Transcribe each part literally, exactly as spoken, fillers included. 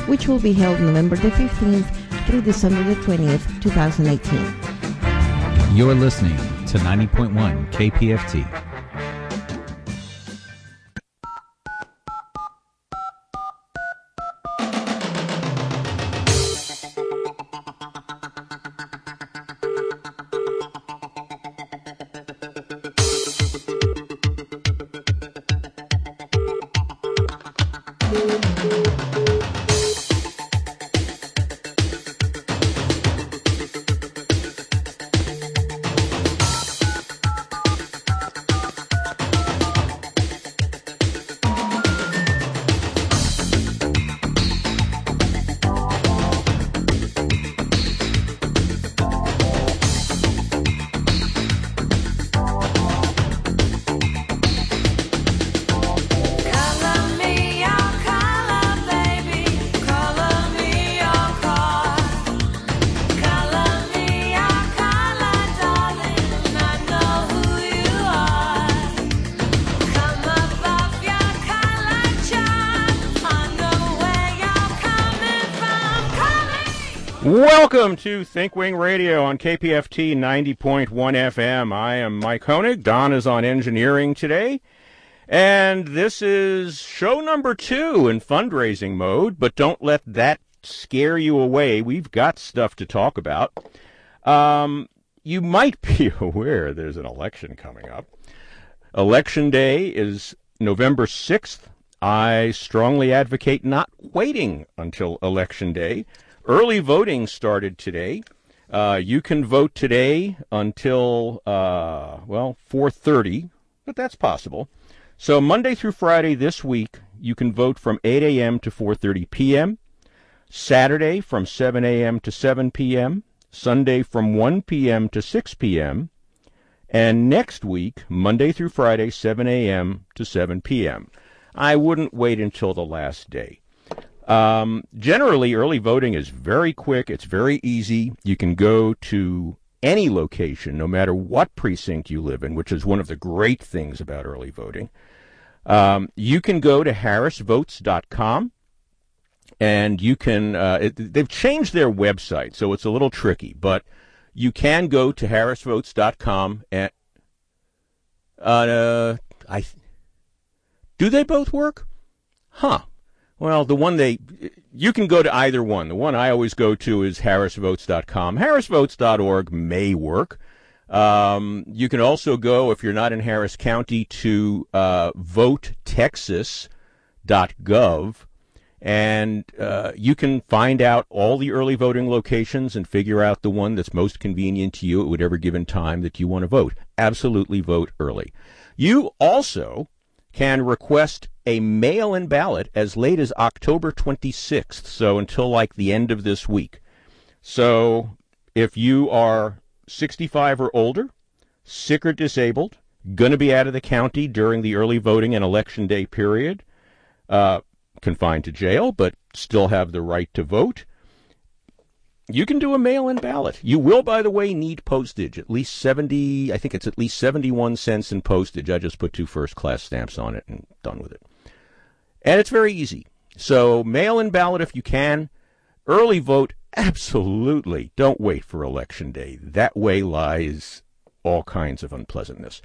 which will be held November the fifteenth through December the twentieth, twenty eighteen. You're listening to ninety point one K P F T. Welcome to ThinkWing Radio on K P F T ninety point one F M. I am Mike Honig. Don is on engineering today. And this is show number two in fundraising mode, but don't let that scare you away. We've got stuff to talk about. Um, you might be aware there's an election coming up. Election Day is November sixth. I strongly advocate not waiting until Election Day. Early voting started today. Uh, you can vote today until, uh, well, four thirty, but that's possible. So Monday through Friday this week, you can vote from eight a.m. to four thirty p.m., Saturday from seven a.m. to seven p.m., Sunday from one p.m. to six p.m., and next week, Monday through Friday, seven a.m. to seven p.m. I wouldn't wait until the last day. Um, generally, early voting is very quick. It's very easy. You can go to any location, no matter what precinct you live in, which is one of the great things about early voting. Um, you can go to harris votes dot com, and you can, uh, it, they've changed their website, so it's a little tricky, but you can go to harris votes dot com and, uh, I, do they both work? Huh. Well, the one they, you can go to either one. The one I always go to is harris votes dot com. harris votes dot org may work. Um, you can also go, if you're not in Harris County, to uh, vote texas dot gov, and uh, you can find out all the early voting locations and figure out the one that's most convenient to you at whatever given time that you want to vote. Absolutely vote early. You also can request a mail-in ballot as late as October twenty-sixth, so until like the end of this week. So if you are sixty-five or older, sick or disabled, going to be out of the county during the early voting and election day period, uh, confined to jail, but still have the right to vote, you can do a mail-in ballot. You will, by the way, need postage, at least seventy, I think it's at least seventy-one cents in postage. I just put two first-class stamps on it and done with it. And it's very easy. So mail-in ballot if you can. Early vote, absolutely. Don't wait for Election Day. That way lies all kinds of unpleasantness.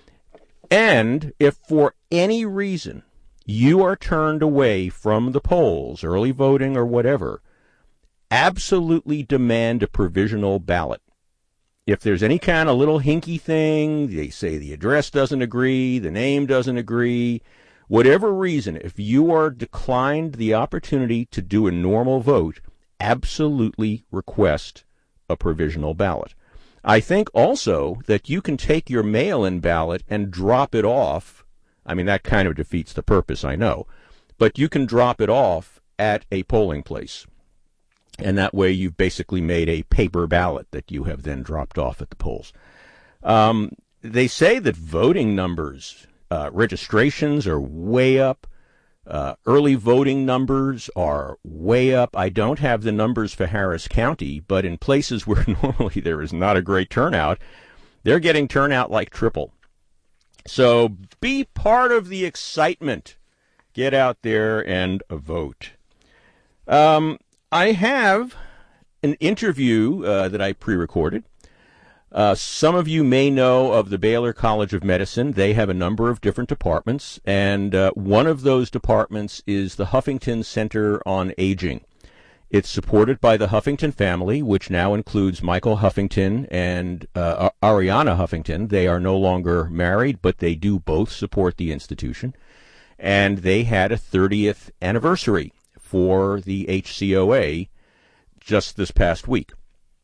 And if for any reason you are turned away from the polls, early voting or whatever, absolutely demand a provisional ballot. If there's any kind of little hinky thing, they say the address doesn't agree, the name doesn't agree, whatever reason, if you are declined the opportunity to do a normal vote, absolutely request a provisional ballot. I think also that you can take your mail-in ballot and drop it off. I mean, that kind of defeats the purpose, I know. But you can drop it off at a polling place. And that way you've basically made a paper ballot that you have then dropped off at the polls. Um, they say that voting numbers, uh, registrations are way up. Uh, early voting numbers are way up. I don't have the numbers for Harris County, but in places where normally there is not a great turnout, they're getting turnout like triple. So be part of the excitement. Get out there and vote. Um, I have an interview uh, that I pre-recorded. Uh, some of you may know of the Baylor College of Medicine. They have a number of different departments, and uh, one of those departments is the Huffington Center on Aging. It's supported by the Huffington family, which now includes Michael Huffington and uh, Ariana Huffington. They are no longer married, but they do both support the institution. And they had a thirtieth anniversary for the H C O A just this past week.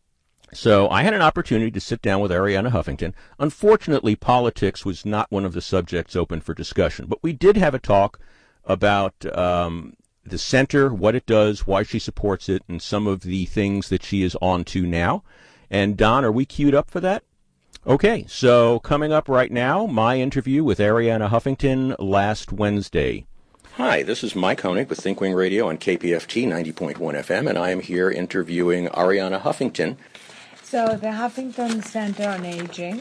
So I had an opportunity to sit down with Ariana Huffington. Unfortunately, politics was not one of the subjects open for discussion, but we did have a talk about um, the center, what it does, why she supports it, and some of the things that she is on to now. And Don, are we queued up for that? Okay, so coming up right now, my interview with Ariana Huffington last Wednesday. Hi, this is Mike Honig with ThinkWing Radio on K P F T ninety point one F M, and I am here interviewing Ariana Huffington. So the Huffington Center on Aging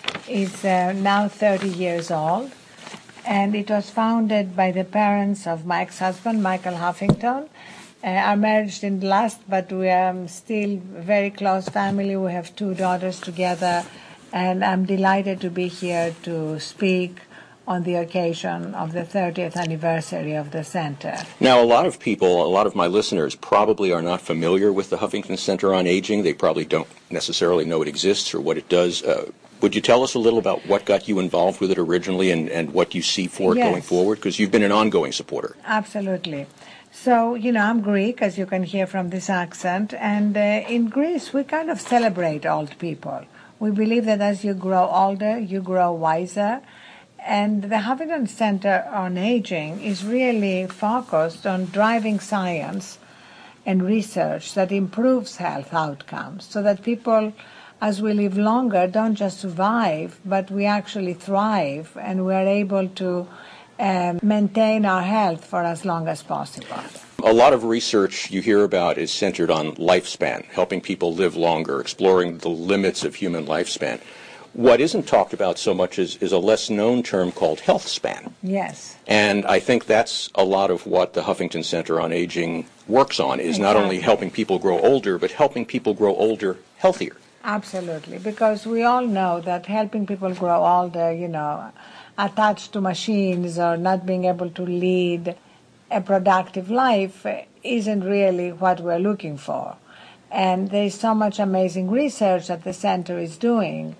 is uh, now thirty years old, and it was founded by the parents of Mike's husband, Michael Huffington. Uh, our marriage didn't last, but we are still very close family. We have two daughters together, and I'm delighted to be here to speak on the occasion of the thirtieth anniversary of the center. Now, a lot of people, a lot of my listeners probably are not familiar with the Huffington Center on Aging. They probably don't necessarily know it exists or what it does. Uh, would you tell us a little about what got you involved with it originally and, and what you see for it yes. going forward? Because you've been an ongoing supporter. Absolutely. So, you know, I'm Greek, as you can hear from this accent, and uh, in Greece we kind of celebrate old people. We believe that as you grow older, you grow wiser. And the Huffington Center on Aging is really focused on driving science and research that improves health outcomes so that people, as we live longer, don't just survive, but we actually thrive and we're able to um, maintain our health for as long as possible. A lot of research you hear about is centered on lifespan, helping people live longer, exploring the limits of human lifespan. What isn't talked about so much is, is a less-known term called health span. Yes. And I think that's a lot of what the Huffington Center on Aging works on, is exactly. not only helping people grow older, but helping people grow older healthier. Absolutely, because we all know that helping people grow older, you know, attached to machines or not being able to lead a productive life isn't really what we're looking for. And there's so much amazing research that the center is doing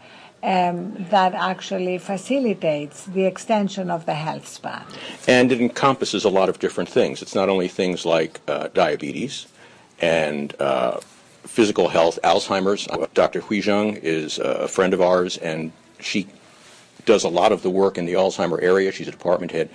Um, that actually facilitates the extension of the health span. And it encompasses a lot of different things. It's not only things like uh, diabetes and uh, physical health, Alzheimer's. Doctor Hui Zheng is a friend of ours, and she does a lot of the work in the Alzheimer area. She's a department head.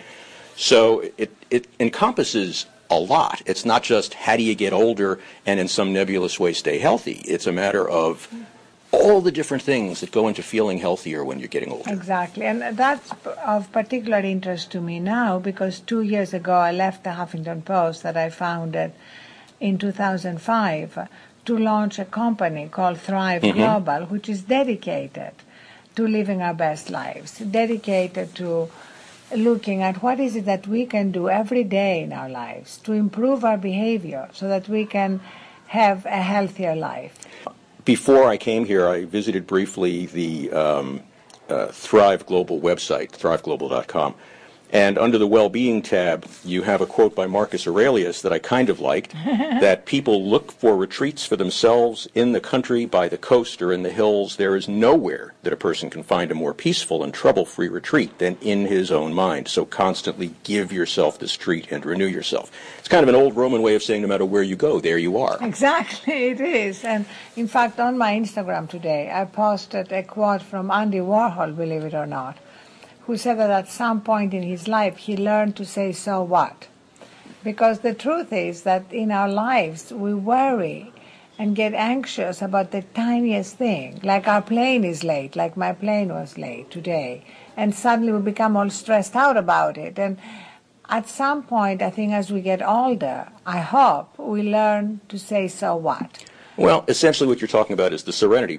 So it, it encompasses a lot. It's not just how do you get older and in some nebulous way stay healthy. It's a matter of all the different things that go into feeling healthier when you're getting older. Exactly, and that's of particular interest to me now because two years ago I left the Huffington Post that I founded in two thousand five to launch a company called Thrive mm-hmm. Global, which is dedicated to living our best lives, dedicated to looking at what is it that we can do every day in our lives to improve our behavior so that we can have a healthier life. Before I came here, I visited briefly the um, uh, Thrive Global website, thrive global dot com. And under the Well-Being tab, you have a quote by Marcus Aurelius that I kind of liked, that people look for retreats for themselves in the country, by the coast, or in the hills. There is nowhere that a person can find a more peaceful and trouble-free retreat than in his own mind. So constantly give yourself this treat and renew yourself. It's kind of an old Roman way of saying no matter where you go, there you are. Exactly, it is. And in fact, on my Instagram today, I posted a quote from Andy Warhol, believe it or not, who said that at some point in his life he learned to say, so what? Because the truth is that in our lives we worry and get anxious about the tiniest thing, like our plane is late, like my plane was late today, and suddenly we become all stressed out about it. And at some point, I think as we get older, I hope we learn to say, so what? Well, essentially what you're talking about is the serenity prayer.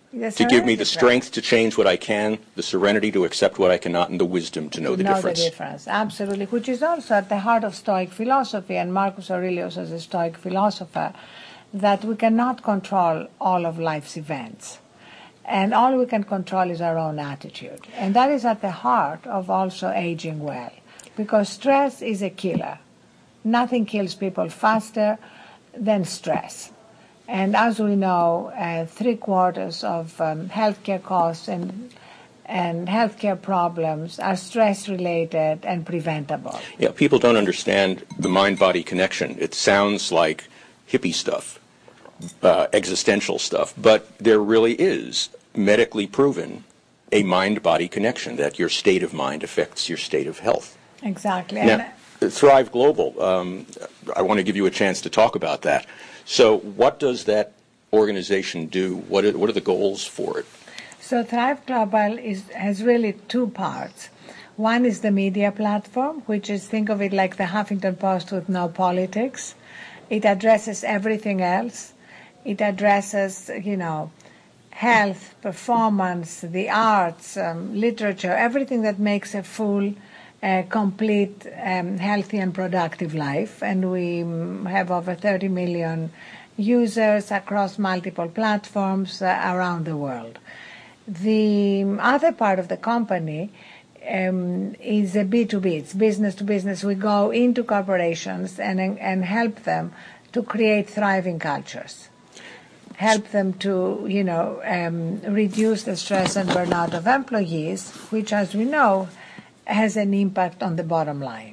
The to give me the serenity strength to change what I can, the serenity to accept what I cannot, and the wisdom to know the know difference. the difference, absolutely, which is also at the heart of Stoic philosophy, and Marcus Aurelius as a Stoic philosopher, that we cannot control all of life's events. And all we can control is our own attitude. And that is at the heart of also aging well, because stress is a killer. Nothing kills people faster than stress. And as we know, uh, three quarters of um, healthcare costs and and healthcare problems are stress-related and preventable. Yeah, people don't understand the mind-body connection. It sounds like hippie stuff, uh, existential stuff, but there really is medically proven a mind-body connection, that your state of mind affects your state of health. Exactly. Now, Thrive Global, um, I want to give you a chance to talk about that. So what does that organization do? What are, what are the goals for it? So Thrive Global is, has really two parts. One is the media platform, which is, think of it like the Huffington Post with no politics. It addresses everything else. It addresses, you know, health, performance, the arts, um, literature, everything that makes a full, uh, complete, um, healthy and productive life. And we um, have over thirty million users across multiple platforms uh, around the world. The other part of the company um, is a B two B. It's business to business. We go into corporations and, and help them to create thriving cultures. Help them to, you know, um, reduce the stress and burnout of employees, which, as we know, has an impact on the bottom line.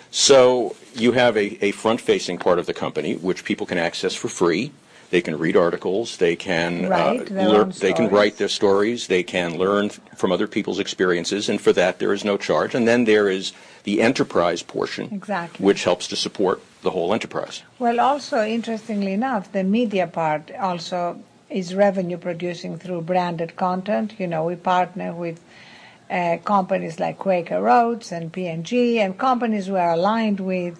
So you have a, a front-facing part of the company, which people can access for free. They can read articles. They can Write uh, their lear- own They can stories. write their stories. They can learn from other people's experiences, and for that there is no charge. And then there is the enterprise portion, Exactly. which helps to support the whole enterprise. Well, also, interestingly enough, the media part also is revenue producing through branded content. You know, we partner with uh, companies like Quaker Oats and P and G and companies we are aligned with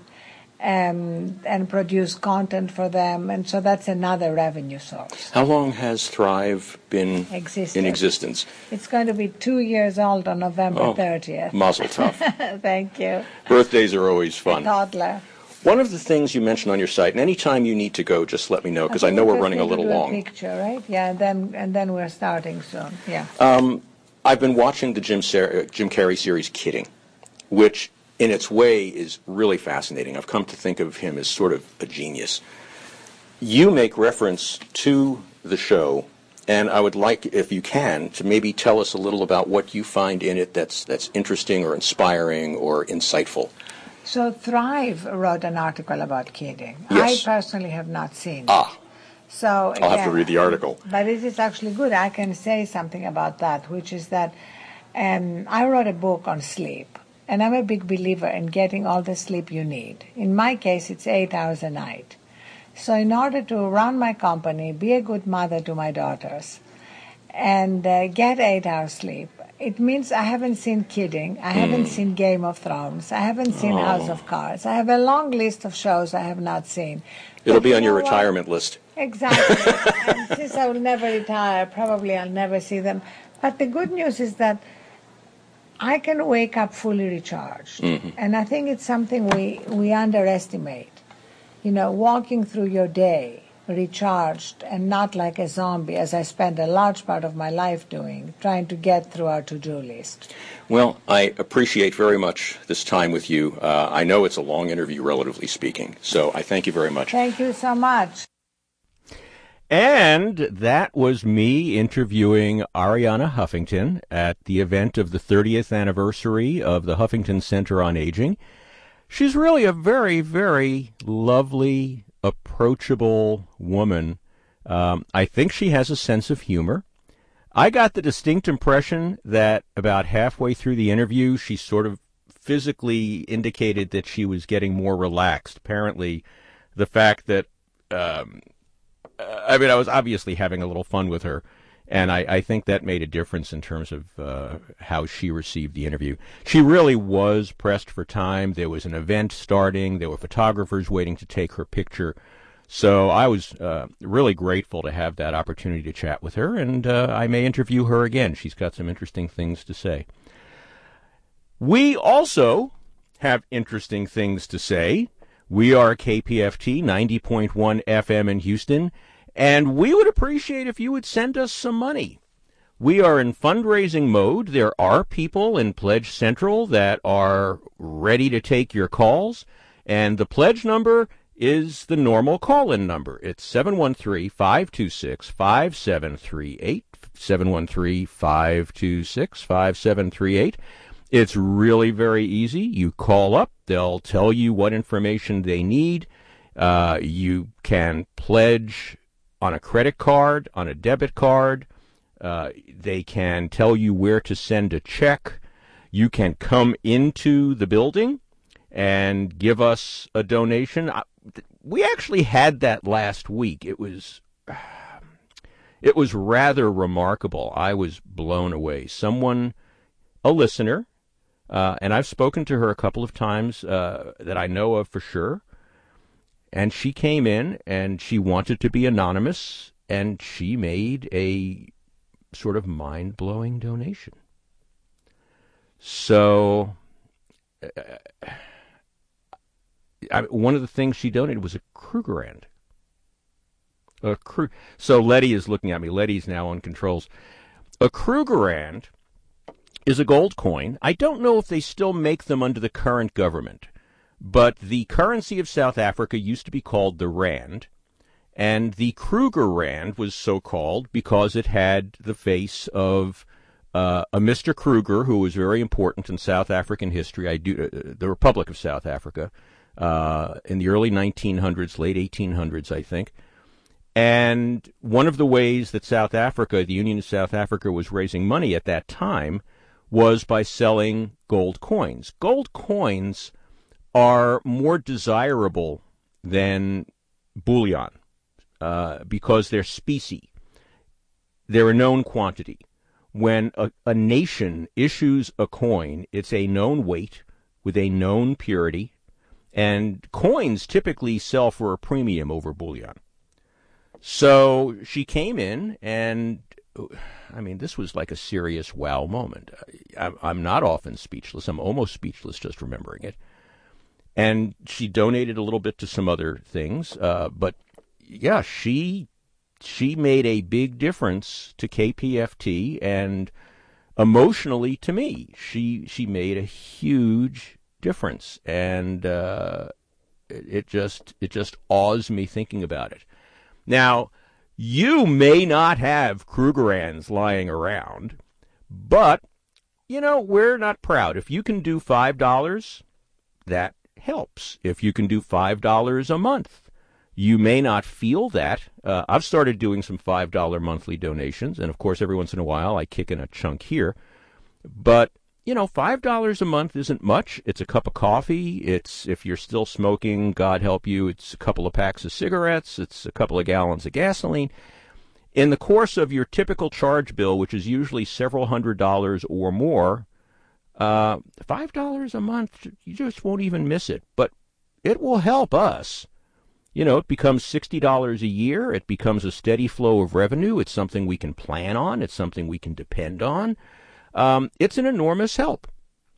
um, and produce content for them. And so that's another revenue source. How long has Thrive been Existed. in existence? It's going to be two years old on November Oh, thirtieth. Mazel tov. Thank you. Birthdays are always A fun. toddler. One of the things you mentioned on your site, and anytime you need to go, just let me know, because I know we're just running a need to little do long. Picture, right? Yeah, and then and then we're starting soon. Yeah. Um, I've been watching the Jim, Ser- uh, Jim Carrey series Kidding, which in its way is really fascinating. I've come to think of him as sort of a genius. You make reference to the show, and I would like, if you can, to maybe tell us a little about what you find in it that's that's interesting or inspiring or insightful. So Thrive wrote an article about Kidding. Yes. I personally have not seen it. Ah, So I'll have to again, read the article. But it is actually good. I can say something about that, which is that um, I wrote a book on sleep, and I'm a big believer in getting all the sleep you need. In my case, it's eight hours a night. So in order to run my company, be a good mother to my daughters, and uh, get eight hours sleep, it means I haven't seen Kidding, I haven't Mm. seen Game of Thrones, I haven't seen Oh. House of Cards. I have a long list of shows I have not seen. It'll But be you on your know what? retirement list. Exactly. And since I will never retire, probably I'll never see them. But the good news is that I can wake up fully recharged. Mhm. And I think it's something we, we underestimate. You know, walking through your day recharged and not like a zombie, as I spend a large part of my life doing, trying to get through our to-do list. Well, I appreciate very much this time with you. Uh, I know it's a long interview, relatively speaking, so I thank you very much. Thank you so much. And that was me interviewing Arianna Huffington at the event of the thirtieth anniversary of the Huffington Center on Aging. She's really a very, very lovely, approachable woman. Um, I think she has a sense of humor. I got the distinct impression that about halfway through the interview, she sort of physically indicated that she was getting more relaxed. Apparently, the fact that, um, I mean, I was obviously having a little fun with her, and I, I think that made a difference in terms of uh, how she received the interview. She really was pressed for time. There was an event starting. There were photographers waiting to take her picture. So I was uh, really grateful to have that opportunity to chat with her, and uh, I may interview her again. She's got some interesting things to say. We also have interesting things to say. We are K P F T ninety point one F M in Houston, and we would appreciate if you would send us some money. We are in fundraising mode. There are people in Pledge Central that are ready to take your calls, and the pledge number is the normal call-in number. It's seven one three, five two six, five seven three eight, seven one three, five two six, five seven three eight. It's really very easy. You call up. They'll tell you what information they need. Uh, you can pledge on a credit card, on a debit card. Uh, they can tell you where to send a check. You can come into the building and give us a donation. We actually had that last week. It was, it was rather remarkable. I was blown away. Someone, a listener, Uh, and I've spoken to her a couple of times uh, that I know of for sure. And she came in and she wanted to be anonymous, and she made a sort of mind-blowing donation. So uh, I, one of the things she donated was a Krugerrand. A Kru- so Letty is looking at me. Letty's now on controls. A Krugerrand is a gold coin. I don't know if they still make them under the current government, but the currency of South Africa used to be called the rand, and the Krugerrand was so called because it had the face of uh, a Mister Kruger, who was very important in South African history. I do uh, the Republic of South Africa uh, in the early nineteen hundreds, late eighteen hundreds, I think. And one of the ways that South Africa, the Union of South Africa, was raising money at that time was by selling gold coins. Gold coins are more desirable than bullion uh, because they're specie. They're a known quantity. When a, a nation issues a coin, it's a known weight with a known purity, and coins typically sell for a premium over bullion. So she came in and, I mean, this was like a serious wow moment. I'm not often speechless. I'm almost speechless just remembering it. And she donated a little bit to some other things. Uh, but, yeah, she she made a big difference to K P F T and emotionally to me. She she made a huge difference. And uh, it, it just it just awes me thinking about it. Now, you may not have Krugerrands lying around, but, you know, we're not proud. If you can do five dollars, that helps. If you can do five dollars a month, you may not feel that. Uh, I've started doing some five dollar monthly donations, and, of course, every once in a while I kick in a chunk here. But, you know, five dollars a month isn't much. It's a cup of coffee. It's, if you're still smoking, God help you, it's a couple of packs of cigarettes. It's a couple of gallons of gasoline. In the course of your typical charge bill, which is usually several hundred dollars or more, uh, five dollars a month, you just won't even miss it. But it will help us. You know, it becomes sixty dollars a year. It becomes a steady flow of revenue. It's something we can plan on. It's something we can depend on. Um, it's an enormous help.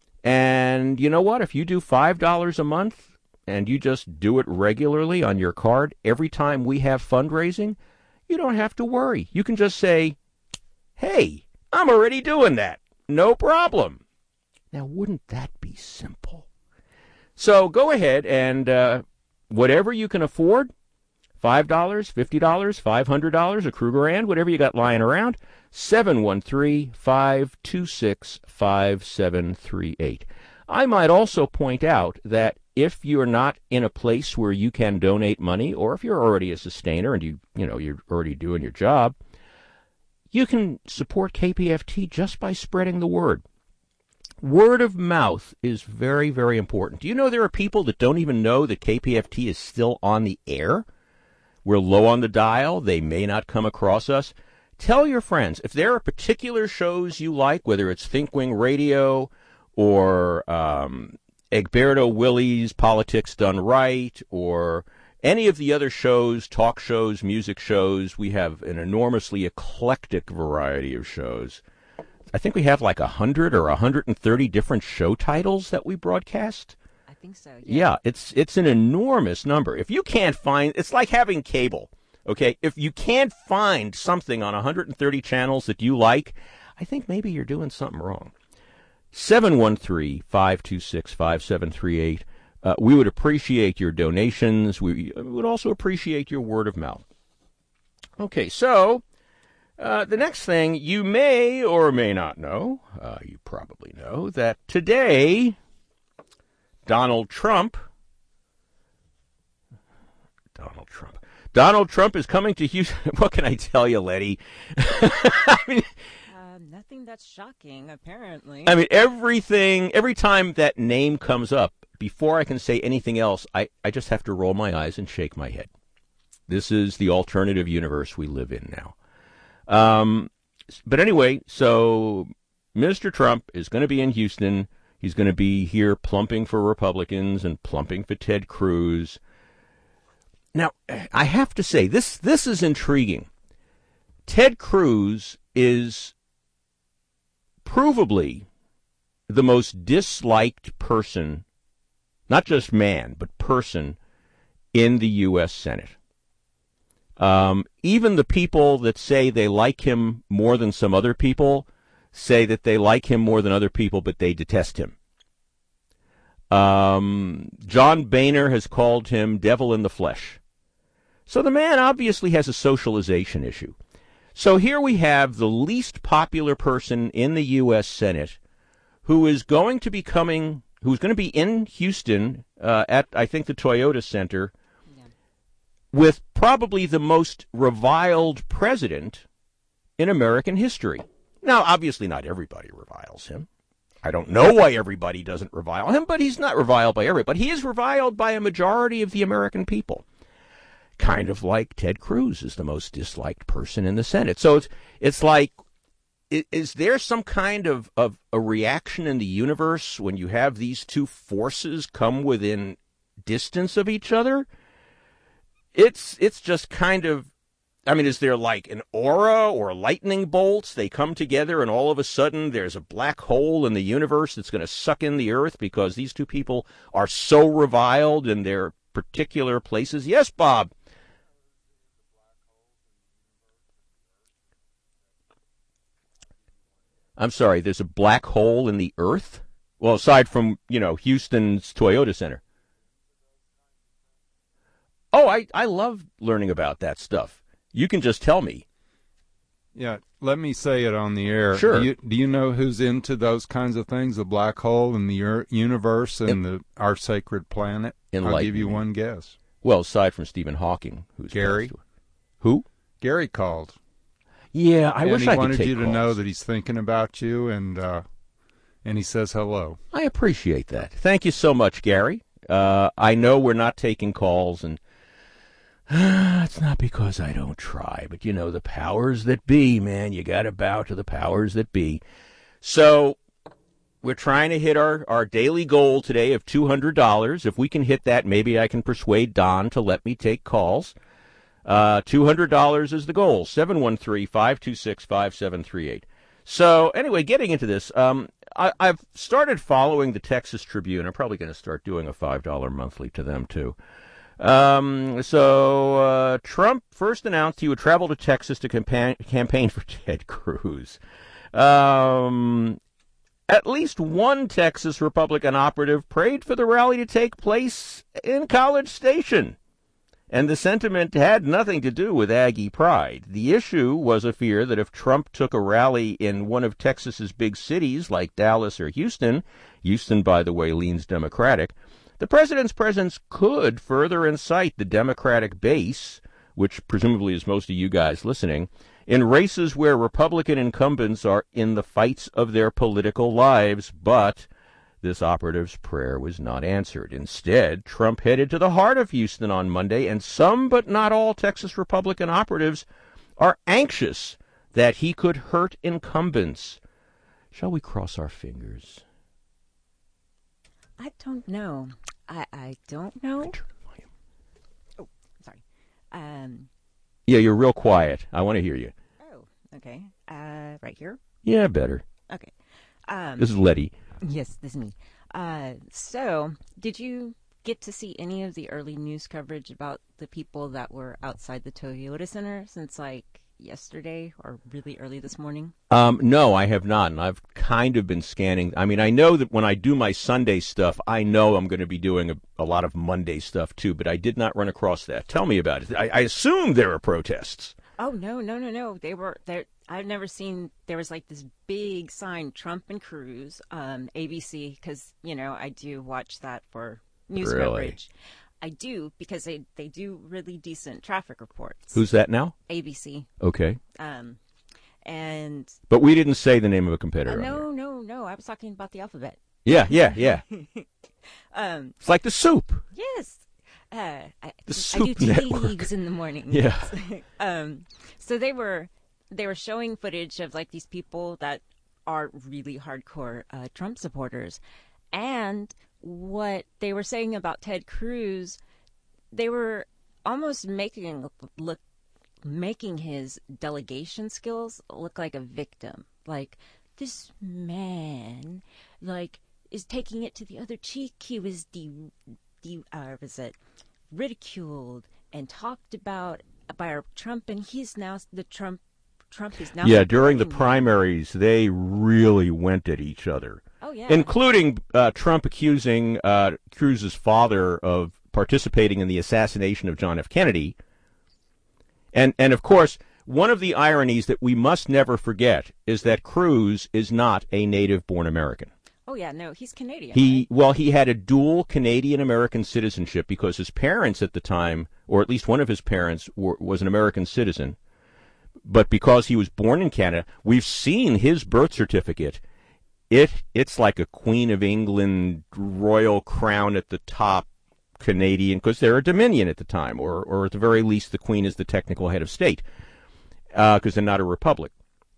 And you know what? If you do five dollars a month and you just do it regularly on your card every time we have fundraising, you don't have to worry. You can just say, hey, I'm already doing that. No problem. Now, wouldn't that be simple? So go ahead and uh, whatever you can afford, five dollars, fifty dollars, five hundred dollars, a Krugerrand, whatever you got lying around, seven one three, five two six, five seven three eight. I might also point out that if you're not in a place where you can donate money, or if you're already a sustainer and you, you know, you're already doing your job, you can support K P F T just by spreading the word. Word of mouth is very, very important. Do you know there are people that don't even know that K P F T is still on the air? We're low on the dial. They may not come across us. Tell your friends. If there are particular shows you like, whether it's ThinkWing Radio or um, Egberto Willies' Politics Done Right, or any of the other shows, talk shows, music shows, we have an enormously eclectic variety of shows. I think we have like one hundred or one hundred thirty different show titles that we broadcast. I think so, yeah. Yeah, it's it's an enormous number. If you can't find, it's like having cable, okay? If you can't find something on one hundred thirty channels that you like, I think maybe you're doing something wrong. seven one three, five two six, five seven three eight. Uh, we would appreciate your donations. We would also appreciate your word of mouth. Okay, so uh, the next thing you may or may not know, uh, you probably know, that today Donald Trump, Donald Trump, Donald Trump is coming to Houston. What can I tell you, Letty? I mean, uh, nothing that's shocking, apparently. I mean, everything, every time that name comes up, before I can say anything else, I, I just have to roll my eyes and shake my head. This is the alternative universe we live in now. Um, but anyway, so Mister Trump is going to be in Houston. He's going to be here plumping for Republicans and plumping for Ted Cruz. Now, I have to say, this this is intriguing. Ted Cruz is provably the most disliked person, not just man, but person, in the U S Senate. Um, even the people that say they like him more than some other people say that they like him more than other people, but they detest him. Um, John Boehner has called him devil in the flesh. So the man obviously has a socialization issue. So here we have the least popular person in the U S Senate who is going to be coming... who's going to be in Houston uh, at, I think, the Toyota Center, yeah, with probably the most reviled president in American history. Now, obviously not everybody reviles him. I don't know why everybody doesn't revile him, but he's not reviled by everybody. He is reviled by a majority of the American people. Kind of like Ted Cruz is the most disliked person in the Senate. So it's, it's like, is there some kind of, of a reaction in the universe when you have these two forces come within distance of each other? It's it's just kind of, I mean, is there like an aura or lightning bolts? They come together and all of a sudden there's a black hole in the universe that's going to suck in the earth because these two people are so reviled in their particular places? Yes, Bob. I'm sorry, there's a black hole in the earth? Well, aside from, you know, Houston's Toyota Center. Oh, I, I love learning about that stuff. You can just tell me. Yeah, let me say it on the air. Sure. Do you, do you know who's into those kinds of things, the black hole and the ur- universe and it, the our sacred planet? I'll give you one guess. Well, aside from Stephen Hawking. Who's Gary. Who? Gary called. Yeah, I and wish I could take he wanted you to calls. know that he's thinking about you, and uh, and he says hello. I appreciate that. Thank you so much, Gary. Uh, I know we're not taking calls, and uh, it's not because I don't try, but you know, the powers that be, man, you got to bow to the powers that be. So we're trying to hit our, our daily goal today of two hundred dollars. If we can hit that, maybe I can persuade Don to let me take calls. Uh, two hundred dollars is the goal, seven one three, five two six, five seven three eight. So anyway, getting into this, um, I, I've started following the Texas Tribune. I'm probably going to start doing a five dollars monthly to them, too. Um, so uh, Trump first announced he would travel to Texas to campaign, campaign for Ted Cruz. Um, at least one Texas Republican operative prayed for the rally to take place in College Station. And the sentiment had nothing to do with Aggie pride. The issue was a fear that if Trump took a rally in one of Texas's big cities like Dallas or Houston, Houston, by the way, leans Democratic, the president's presence could further incite the Democratic base, which presumably is most of you guys listening, in races where Republican incumbents are in the fights of their political lives, but this operative's prayer was not answered. Instead, Trump headed to the heart of Houston on Monday, and some but not all Texas Republican operatives are anxious that he could hurt incumbents. Shall we cross our fingers? I don't know. I, I don't know. Oh, Yeah, you're real quiet. I want to hear you. Oh, okay. Uh, right here? Yeah, better. Okay. Um, This is Letty. yes, this is me. Uh, so, did you get to see any of the early news coverage about the people that were outside the Toyota Center since, like, yesterday or really early this morning? Um, no, I have not, and I've kind of been scanning. I mean, I know that when I do my Sunday stuff, I know I'm going to be doing a, a lot of Monday stuff too, but I did not run across that. Tell me about it. I, I assume there are protests. Oh, no, no, no, no. They were there. I've never seen, there was like this big sign, Trump and Cruz, um, A B C, because, you know, I do watch that for news Really? coverage. I do, because they, they do really decent traffic reports. Who's that now? A B C. Okay. Um, and But we didn't say the name of a competitor. uh, on no, there. no, no. I was talking about the alphabet. Yeah, yeah, yeah. Um, It's like the soup. yes. Uh, I, The I Soup do tea Network. leaves in the morning. Yeah. um, so they were they were showing footage of like these people that are really hardcore uh, Trump supporters, and what they were saying about Ted Cruz, they were almost making look, look making his delegation skills look like a victim. Like, this man, like, is taking it to the other cheek. He was de, de uh, was it ridiculed and talked about by our Trump, and he's now the Trump. Trump is now. Yeah, during the supporting him. primaries, they really went at each other. Oh yeah. Including uh, Trump accusing uh, Cruz's father of participating in the assassination of John F. Kennedy. And, and of course, one of the ironies that we must never forget is that Cruz is not a native-born American. Oh yeah, no, he's Canadian. He right? well, he had a dual Canadian-American citizenship because his parents at the time, or at least one of his parents, were, was an American citizen. But because he was born in Canada, we've seen his birth certificate. It it's like a Queen of England royal crown at the top, Canadian, because they're a Dominion at the time, or or at the very least, the Queen is the technical head of state, because uh, they're not a republic.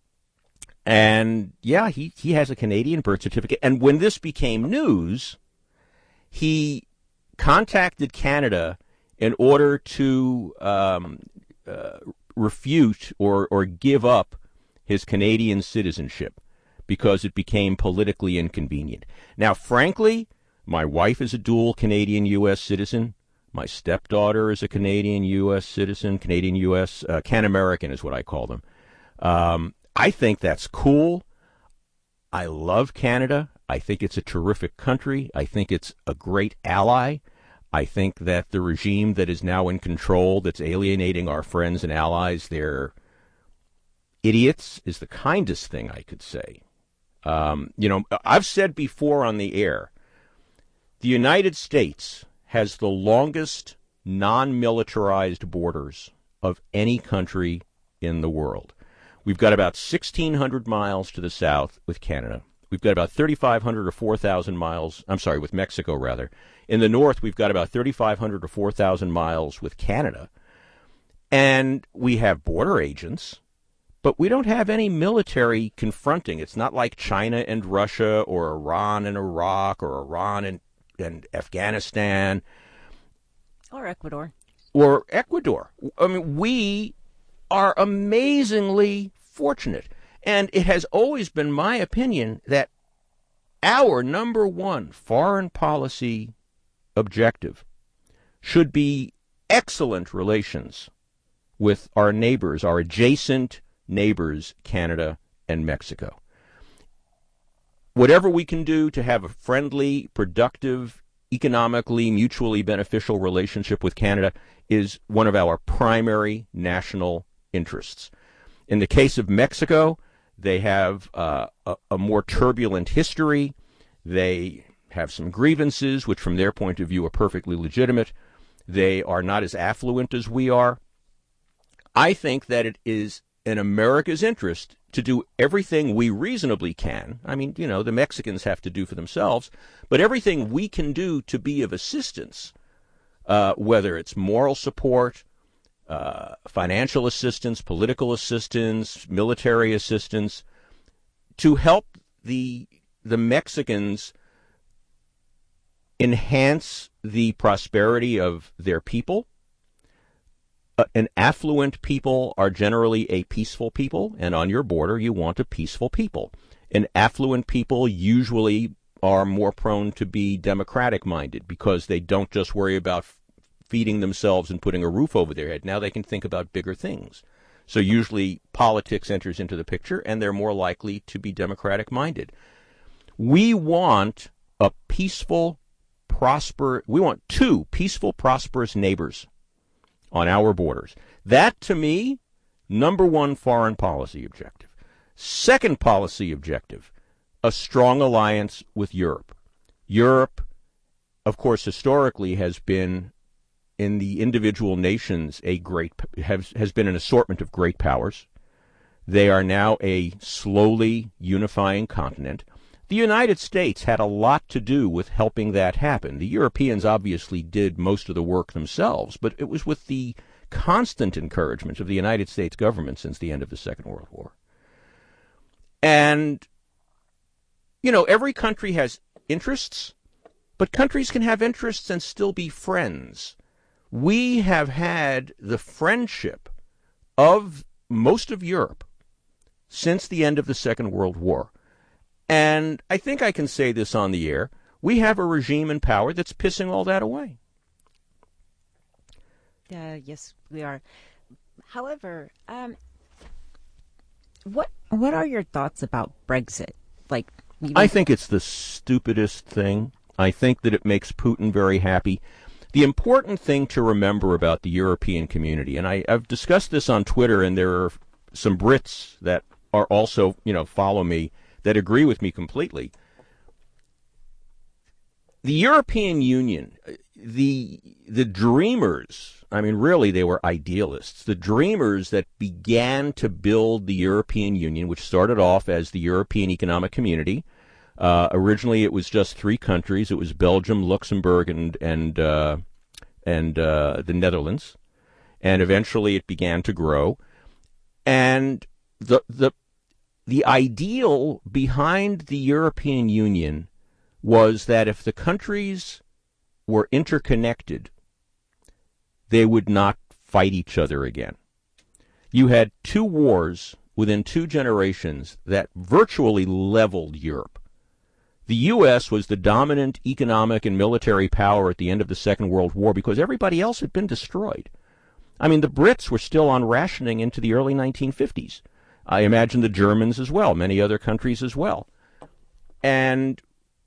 And yeah, he, he has a Canadian birth certificate. And when this became news, he contacted Canada in order to um, uh, refute or, or give up his Canadian citizenship because it became politically inconvenient. Now, frankly, my wife is a dual Canadian U S citizen. My stepdaughter is a Canadian U S citizen, Canadian U S, uh, Can-American is what I call them. Um, I think that's cool. I love Canada. I think it's a terrific country. I think it's a great ally. I think that the regime that is now in control, that's alienating our friends and allies, they're idiots, is the kindest thing I could say. Um, you know, I've said before on the air, the United States has the longest non-militarized borders of any country in the world. We've got about sixteen hundred miles to the south with Canada. We've got about thirty-five hundred or four thousand miles, I'm sorry, with Mexico, rather. In the north, we've got about thirty-five hundred or four thousand miles with Canada. And we have border agents, but we don't have any military confronting. It's not like China and Russia or Iran and Iraq or Iran and, and Afghanistan. Or Ecuador. Or Ecuador. I mean, we are amazingly fortunate. And it has always been my opinion that our number one foreign policy objective should be excellent relations with our neighbors, our adjacent neighbors, Canada and Mexico. Whatever we can do to have a friendly, productive, economically, mutually beneficial relationship with Canada is one of our primary national interests. In the case of Mexico, they have uh, a, a more turbulent history. They have some grievances, which from their point of view are perfectly legitimate. They are not as affluent as we are. I think that it is in America's interest to do everything we reasonably can. I mean, you know, the Mexicans have to do for themselves, but everything we can do to be of assistance, uh, whether it's moral support, Uh, financial assistance, political assistance, military assistance, to help the the Mexicans enhance the prosperity of their people, uh, an affluent people are generally a peaceful people, and on your border you want a peaceful people. And affluent people usually are more prone to be democratic-minded because they don't just worry about f- feeding themselves and putting a roof over their head. Now they can think about bigger things. So usually politics enters into the picture, and they're more likely to be democratic-minded. We want a peaceful, prosper. We want two peaceful, prosperous neighbors on our borders. That, to me, number one foreign policy objective. Second policy objective, a strong alliance with Europe. Europe, of course, historically has been, in the individual nations, a great has has been an assortment of great powers. They are now a slowly unifying continent. The United States had a lot to do with helping that happen. The Europeans obviously did most of the work themselves, but it was with the constant encouragement of the United States government since the end of the Second World War. And, you know, every country has interests, but countries can have interests and still be friends. We have had the friendship of most of Europe since the end of the Second World War. And I think I can say this on the air. We have a regime in power that's pissing all that away. Uh, yes, we are. However, um, what what are your thoughts about Brexit? Like, you I think it's the stupidest thing. I think that it makes Putin very happy. The important thing to remember about the European community, and I, I've discussed this on Twitter, and there are some Brits that are also, you know, follow me, that agree with me completely. The European Union, the the dreamers, I mean, really, they were idealists. The dreamers that began to build the European Union, which started off as the European Economic Community. Uh, originally, it was just three countries. It was Belgium, Luxembourg, and and uh, and uh, the Netherlands. And eventually, it began to grow. And the the the ideal behind the European Union was that if the countries were interconnected, they would not fight each other again. You had two wars within two generations that virtually leveled Europe. The U S was the dominant economic and military power at the end of the Second World War because everybody else had been destroyed. I mean, the Brits were still on rationing into the early nineteen fifties. I imagine the Germans as well, many other countries as well. And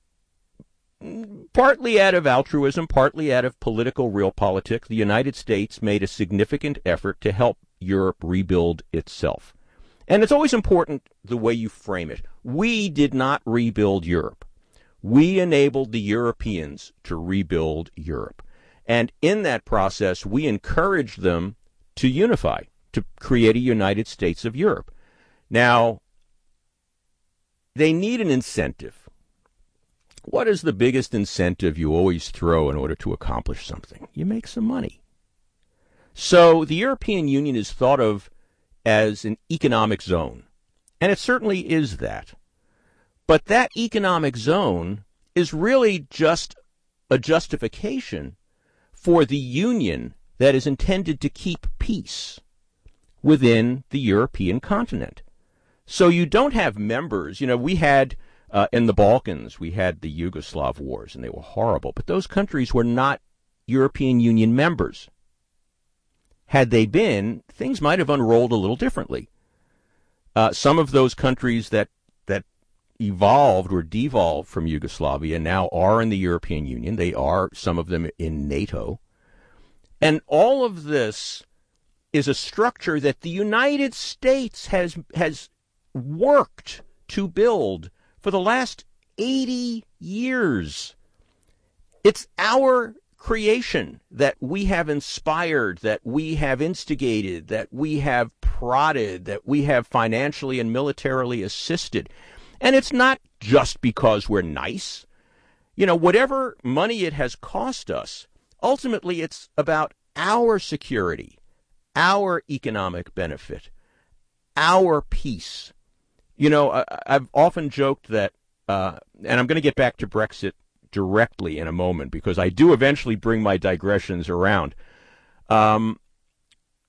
partly out of altruism, partly out of political realpolitik, the United States made a significant effort to help Europe rebuild itself. And it's always important the way you frame it. We did not rebuild Europe. We enabled the Europeans to rebuild Europe. And in that process, we encouraged them to unify, to create a United States of Europe. Now, they need an incentive. What is the biggest incentive you always throw in order to accomplish something? You make some money. So the European Union is thought of as an economic zone, and it certainly is that. But that economic zone is really just a justification for the union that is intended to keep peace within the European continent. So you don't have members. You know, we had uh, in the Balkans, we had the Yugoslav wars, and they were horrible. But those countries were not European Union members. Had they been, things might have unrolled a little differently. Uh, some of those countries that that evolved or devolved from Yugoslavia now are in the European Union. They are, some of them, in NATO. And all of this is a structure that the United States has has worked to build for the last eighty years. It's our creation that we have inspired, that we have instigated, that we have prodded, that we have financially and militarily assisted. And it's not just because we're nice. You know, whatever money it has cost us, ultimately it's about our security, our economic benefit, our peace. You know, I, I've often joked that, uh, and I'm going to get back to Brexit directly in a moment because I do eventually bring my digressions around. Um,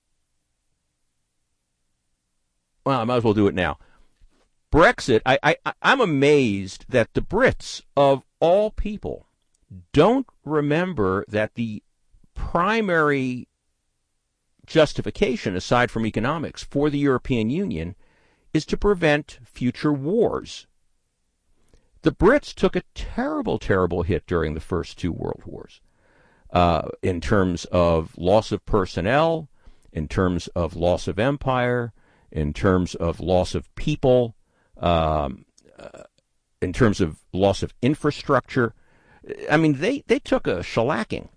well, I might as well do it now. Brexit, I, I, I'm amazed that the Brits, of all people, don't remember that the primary justification, aside from economics, for the European Union is to prevent future wars. The Brits took a terrible, terrible hit during the first two world wars uh, in terms of loss of personnel, in terms of loss of empire, in terms of loss of people, um, uh, in terms of loss of infrastructure. I mean, they, they took a shellacking.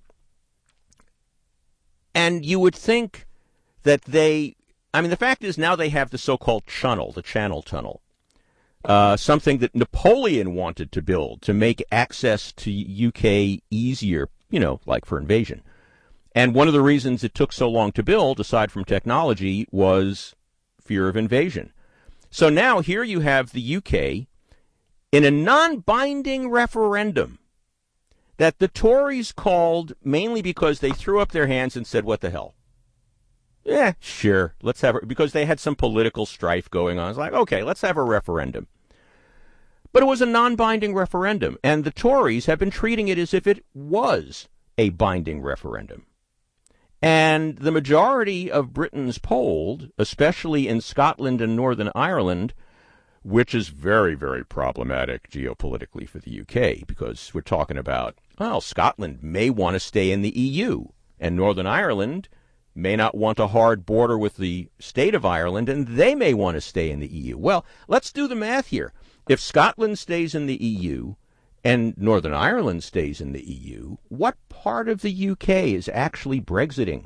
And you would think that they, I mean, the fact is now they have the so-called channel, the Channel Tunnel, uh, something that Napoleon wanted to build to make access to U K easier, you know, like for invasion. And one of the reasons it took so long to build, aside from technology, was fear of invasion. So now here you have the U K in a non-binding referendum that the Tories called mainly because they threw up their hands and said, what the hell? Yeah, sure, let's have it, because they had some political strife going on. It's like, okay, let's have a referendum. But it was a non-binding referendum, and the Tories have been treating it as if it was a binding referendum. And the majority of Britons polled, especially in Scotland and Northern Ireland, which is very, very problematic geopolitically for the U K, because we're talking about, well, Scotland may want to stay in the E U, and Northern Ireland may not want a hard border with the state of Ireland, and they may want to stay in the E U. Well, let's do the math here. If Scotland stays in the E U and Northern Ireland stays in the E U, what part of the U K is actually Brexiting?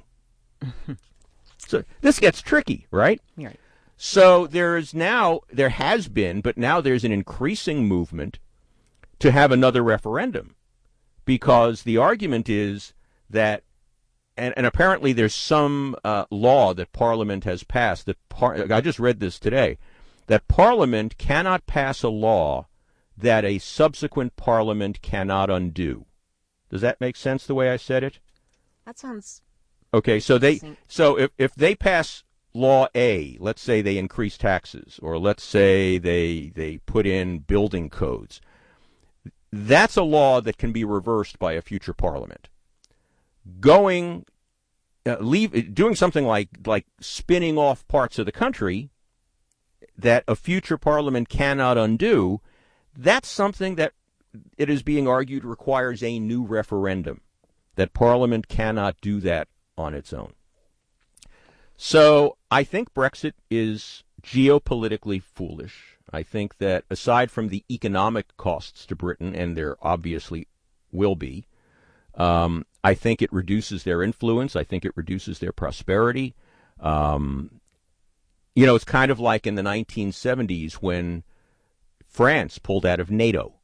So this gets tricky, right? Right. So there is now, there has been, but now there's an increasing movement to have another referendum, because the argument is that, and, and apparently there's some uh, law that Parliament has passed, that par- I just read this today, that Parliament cannot pass a law that a subsequent Parliament cannot undo. Does that make sense the way I said it? That sounds... Okay, so they, so if, if they pass Law A, let's say they increase taxes, or let's say they they put in building codes, that's a law that can be reversed by a future Parliament. Going, uh, leave, doing something like like spinning off parts of the country that a future Parliament cannot undo, that's something that it is being argued requires a new referendum, that Parliament cannot do that on its own. So I think Brexit is geopolitically foolish. I think that aside from the economic costs to Britain, and there obviously will be, um, I think it reduces their influence. I think it reduces their prosperity. Um, you know, it's kind of like in the nineteen seventies when France pulled out of NATO.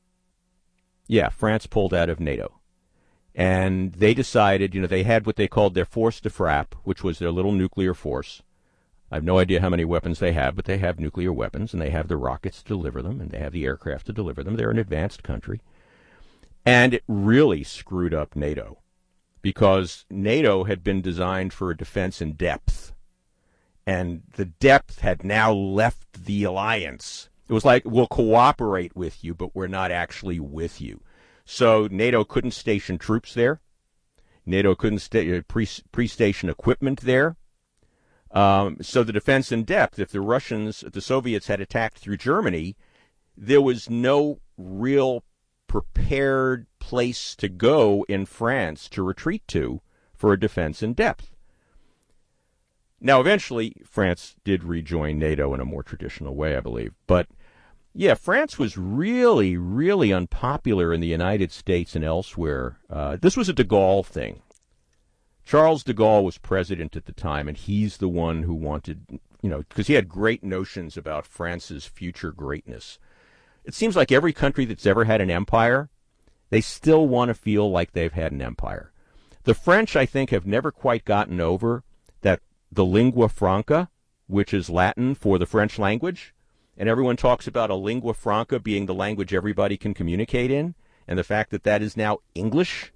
Yeah, France pulled out of NATO. And they decided, you know, they had what they called their force de frappe, which was their little nuclear force. I have no idea how many weapons they have, but they have nuclear weapons, and they have the rockets to deliver them, and they have the aircraft to deliver them. They're an advanced country. And it really screwed up NATO, because NATO had been designed for a defense in depth. And the depth had now left the alliance. It was like, we'll cooperate with you, but we're not actually with you. So NATO couldn't station troops there. NATO couldn't sta- pre- pre-station equipment there. Um, so the defense in depth, if the Russians, if the Soviets had attacked through Germany, there was no real prepared place to go in France to retreat to for a defense in depth. Now, eventually, France did rejoin NATO in a more traditional way, I believe. But yeah, France was really, really unpopular in the United States and elsewhere. Uh, this was a de Gaulle thing. Charles de Gaulle was president at the time, and he's the one who wanted, you know, because he had great notions about France's future greatness. It seems like every country that's ever had an empire, they still want to feel like they've had an empire. The French, I think, have never quite gotten over that the lingua franca, which is Latin for the French language, and everyone talks about a lingua franca being the language everybody can communicate in, and the fact that that is now English.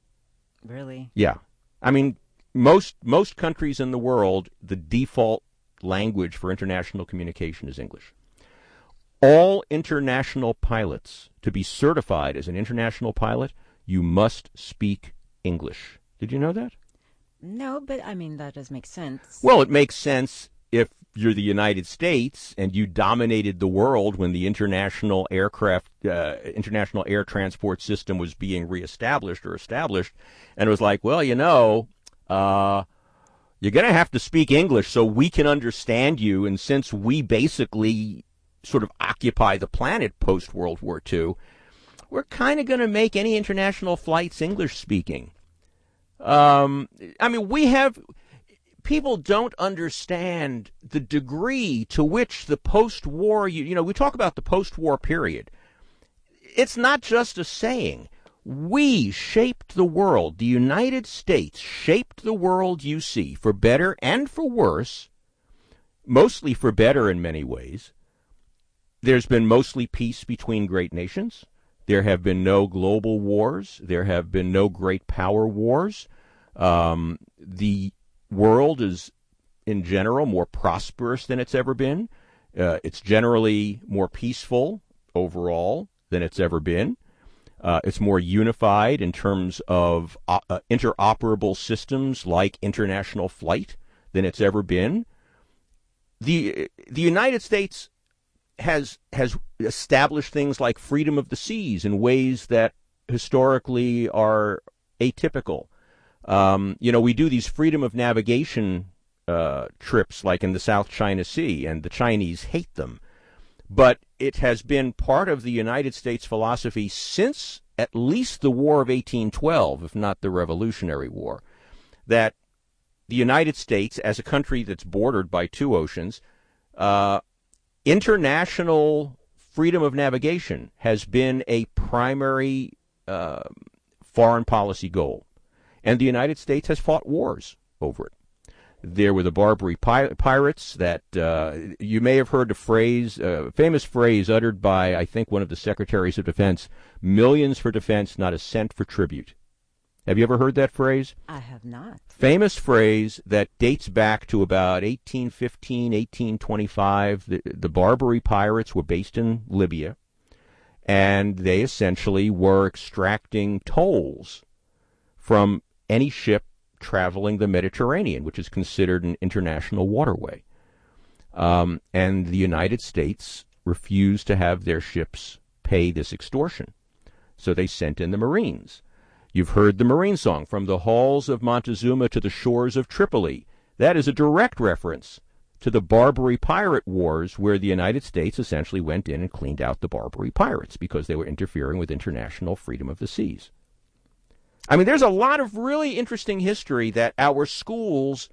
Really? Yeah. I mean, most most countries in the world, the default language for international communication is English. All international pilots, to be certified as an international pilot, you must speak English. Did you know that? No, but I mean, that does make sense. Well, it makes sense if you're the United States and you dominated the world when the international aircraft, uh, international air transport system was being reestablished or established, and it was like, well, you know, uh, you're going to have to speak English so we can understand you, and since we basically sort of occupy the planet post-World War Two, we're kind of going to make any international flights English-speaking. Um, I mean, we have... People don't understand the degree to which the post-war, you, you know, we talk about the post-war period. It's not just a saying. We shaped the world. The United States shaped the world you see, for better and for worse, mostly for better in many ways. There's been mostly peace between great nations. There have been no global wars. There have been no great power wars. Um, the world is, in general, more prosperous than it's ever been. Uh, it's generally more peaceful overall than it's ever been. Uh, it's more unified in terms of uh, uh, interoperable systems like international flight than it's ever been. The the United States has has established things like freedom of the seas in ways that historically are atypical. Um, you know, we do these freedom of navigation uh, trips like in the South China Sea, and the Chinese hate them. But it has been part of the United States philosophy since at least the War of eighteen twelve, if not the Revolutionary War, that the United States, as a country that's bordered by two oceans, uh, international freedom of navigation has been a primary uh, foreign policy goal. And the United States has fought wars over it. There were the Barbary pi- pirates that uh, you may have heard a phrase, a uh, famous phrase uttered by, I think, one of the secretaries of defense, millions for defense, not a cent for tribute. Have you ever heard that phrase? I have not. Famous phrase that dates back to about eighteen fifteen, eighteen twenty-five. The, the Barbary pirates were based in Libya, and they essentially were extracting tolls from any ship traveling the Mediterranean, which is considered an international waterway. Um, and the United States refused to have their ships pay this extortion. So they sent in the Marines. You've heard the Marine song, From the Halls of Montezuma to the Shores of Tripoli. That is a direct reference to the Barbary pirate wars, where the United States essentially went in and cleaned out the Barbary pirates because they were interfering with international freedom of the seas. I mean, there's a lot of really interesting history that our schools,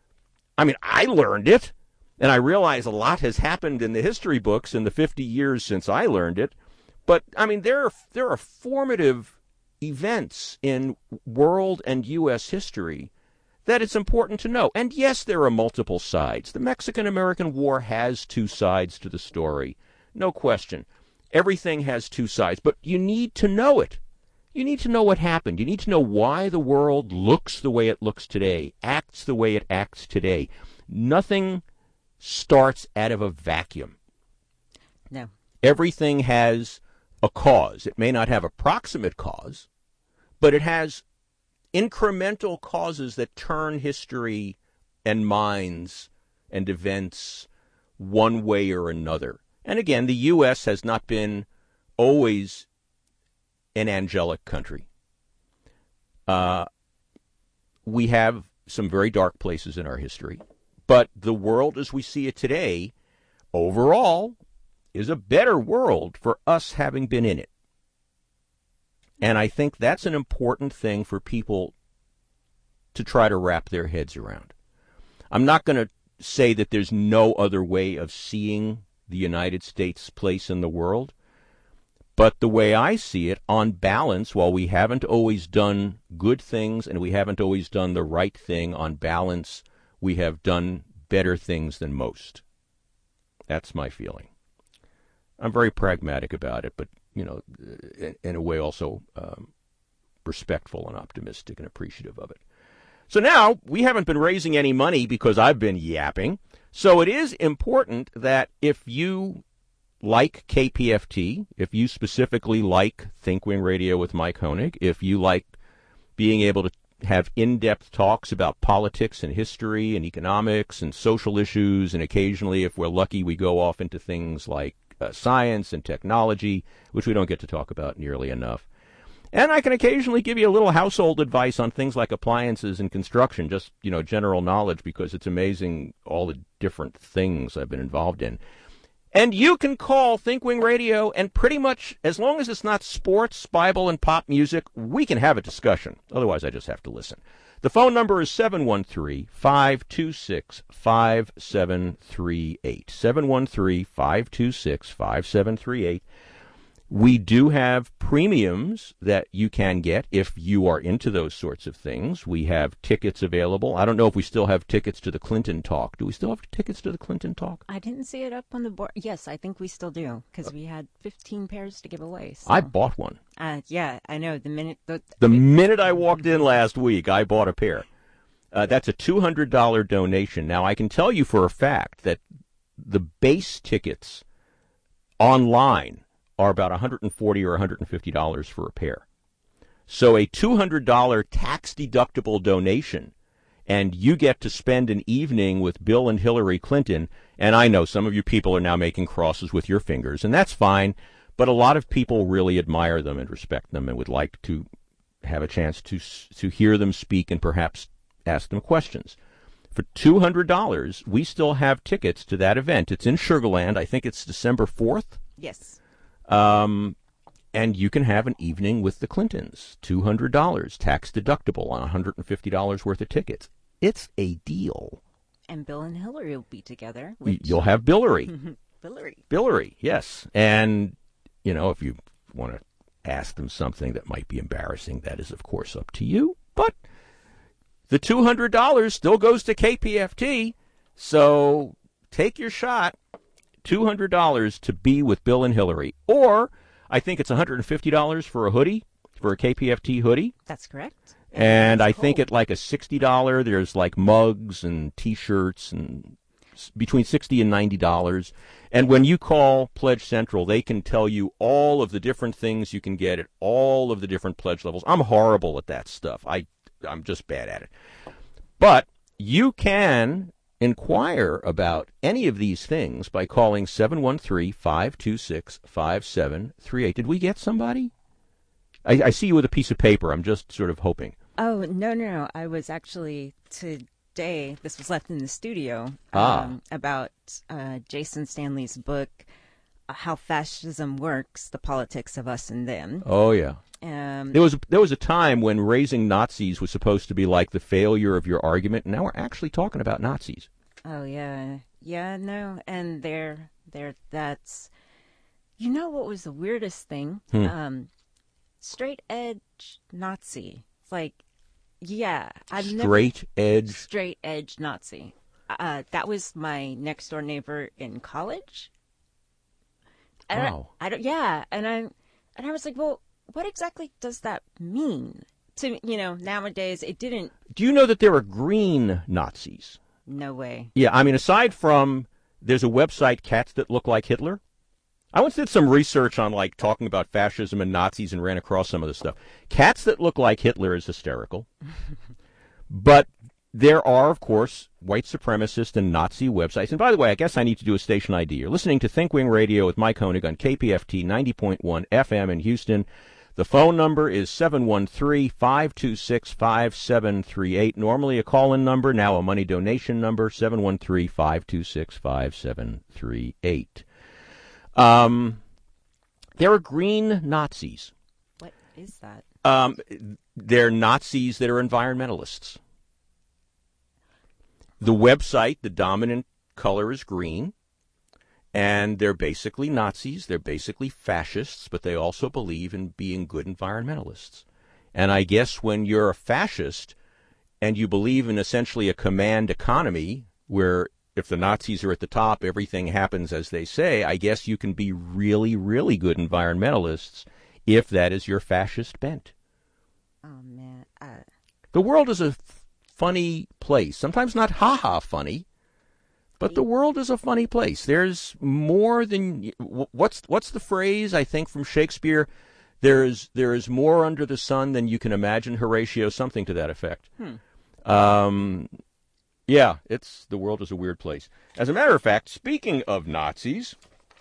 I mean, I learned it, and I realize a lot has happened in the history books in the fifty years since I learned it. But, I mean, there are, there are formative events in world and U S history that it's important to know. And, yes, there are multiple sides. The Mexican-American War has two sides to the story. No question. Everything has two sides. But you need to know it. You need to know what happened. You need to know why the world looks the way it looks today, acts the way it acts today. Nothing starts out of a vacuum. No. Everything has a cause. It may not have a proximate cause, but it has incremental causes that turn history and minds and events one way or another. And again, the U S has not been always an angelic country. Uh, we have some very dark places in our history, but the world as we see it today, overall, is a better world for us having been in it. And I think that's an important thing for people to try to wrap their heads around. I'm not going to say that there's no other way of seeing the United States' place in the world. But the way I see it, on balance, while we haven't always done good things and we haven't always done the right thing, on balance, we have done better things than most. That's my feeling. I'm very pragmatic about it, but, you know, in, in a way also um, respectful and optimistic and appreciative of it. So now, we haven't been raising any money because I've been yapping. So it is important that if you like K P F T, if you specifically like ThinkWing Radio with Mike Honig, if you like being able to have in-depth talks about politics and history and economics and social issues, and occasionally, if we're lucky, we go off into things like uh, science and technology, which we don't get to talk about nearly enough. And I can occasionally give you a little household advice on things like appliances and construction, just, you know, general knowledge, because it's amazing all the different things I've been involved in. And you can call ThinkWing Radio, and pretty much, as long as it's not sports, Bible, and pop music, we can have a discussion. Otherwise, I just have to listen. The phone number is seven one three, five two six, five seven three eight. seven one three, five two six, five seven three eight. We do have premiums that you can get if you are into those sorts of things. We have tickets available. I don't know if we still have tickets to the Clinton Talk. Do we still have tickets to the Clinton Talk? I didn't see it up on the board. Yes, I think we still do, because we had fifteen pairs to give away. So. I bought one. Uh, yeah, I know. The minute the, the minute I walked in last week, I bought a pair. Uh, that's a two hundred dollars donation. Now, I can tell you for a fact that the base tickets online are about one hundred forty dollars or one hundred fifty dollars for a pair. So a two hundred dollars tax-deductible donation, and you get to spend an evening with Bill and Hillary Clinton. And I know some of you people are now making crosses with your fingers, and that's fine, but a lot of people really admire them and respect them and would like to have a chance to to hear them speak and perhaps ask them questions. For two hundred dollars, we still have tickets to that event. It's in Sugar Land. I think it's December fourth. Yes. Um, and you can have an evening with the Clintons, two hundred dollars, tax deductible on one hundred fifty dollars worth of tickets. It's a deal. And Bill and Hillary will be together. Which... You'll have Billary. Billary. Billary, yes. And, you know, if you want to ask them something that might be embarrassing, that is, of course, up to you. But the two hundred dollars still goes to K P F T, so take your shot. two hundred dollars to be with Bill and Hillary. Or I think it's one hundred fifty dollars for a hoodie, for a K P F T hoodie. That's correct. And, and I cool. think at like a sixty dollars, there's like mugs and T-shirts and between sixty dollars and ninety dollars. And when you call Pledge Central, they can tell you all of the different things you can get at all of the different pledge levels. I'm horrible at that stuff. I, I'm just bad at it. But you can inquire about any of these things by calling seven one three, five two six, five seven three eight. Did we get somebody? I, I see you with a piece of paper. I'm just sort of hoping. Oh, no, no, no. I was actually today, this was left in the studio, ah. um, about uh, Jason Stanley's book, uh, How Fascism Works, The Politics of Us and Them. Oh, yeah. Um, there was there was a time when raising Nazis was supposed to be like the failure of your argument, and now we're actually talking about Nazis. Oh yeah, yeah, no, and there, there, that's, you know, what was the weirdest thing? Hmm. Um, straight edge Nazi. It's like, yeah, I've straight never, edge, straight edge Nazi. Uh, that was my next door neighbor in college. And wow. I, I don't, yeah, and I, and I was like, well. What exactly does that mean? To you know, nowadays it didn't. Do you know that there are green Nazis? No way. Yeah, I mean, aside from there's a website, Cats That Look Like Hitler. I once did some research on like talking about fascism and Nazis and ran across some of this stuff. Cats That Look Like Hitler is hysterical, but there are, of course, white supremacist and Nazi websites. And by the way, I guess I need to do a station I D. You're listening to ThinkWing Radio with Mike Honig on K P F T ninety point one F M in Houston. The phone number is seven one three, five two six, five seven three eight. Normally a call-in number, now a money donation number, seven one three, five two six, five seven three eight. Um, there are green Nazis. What is that? Um, they're Nazis that are environmentalists. The website, the dominant color is green. And they're basically Nazis, they're basically fascists, but they also believe in being good environmentalists. And I guess when you're a fascist and you believe in essentially a command economy where if the Nazis are at the top, everything happens as they say, I guess you can be really, really good environmentalists if that is your fascist bent. Oh, man. Uh... The world is a f- funny place. Sometimes not ha-ha funny. But the world is a funny place. There's more than what's what's the phrase I think from Shakespeare? There is there is more under the sun than you can imagine, Horatio. Something to that effect. Hmm. Um, yeah, it's the world is a weird place. As a matter of fact, speaking of Nazis,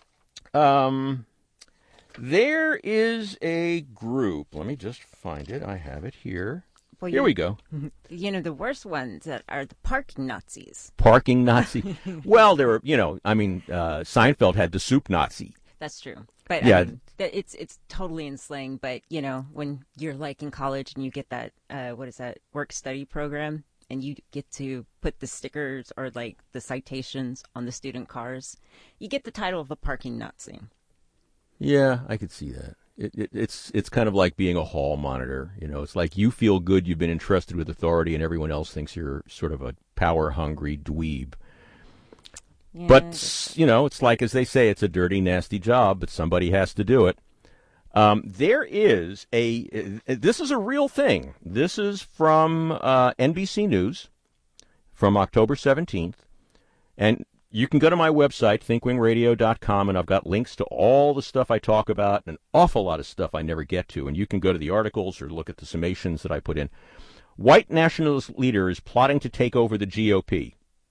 um, there is a group. Let me just find it. I have it here. Well, Here you, we go. You know, the worst ones that are the parking Nazis. Parking Nazi. Well, there were, you know, I mean, uh, Seinfeld had the soup Nazi. That's true. But yeah. I mean, it's it's totally in slang. But, you know, when you're like in college and you get that, uh, what is that, work-study program, and you get to put the stickers or, like, the citations on the student cars, you get the title of a parking Nazi. Yeah, I could see that. It, it, it's it's kind of like being a hall monitor. You know, it's like you feel good you've been entrusted with authority, and everyone else thinks you're sort of a power-hungry dweeb. Yeah. But, you know, it's like, as they say, it's a dirty, nasty job, but somebody has to do it. Um, there is a, uh, this is a real thing. This is from uh, N B C News from October seventeenth, and you can go to my website, think wing radio dot com, and I've got links to all the stuff I talk about, an awful lot of stuff I never get to, and you can go to the articles or look at the summations that I put in. White nationalist leaders plotting to take over the G O P.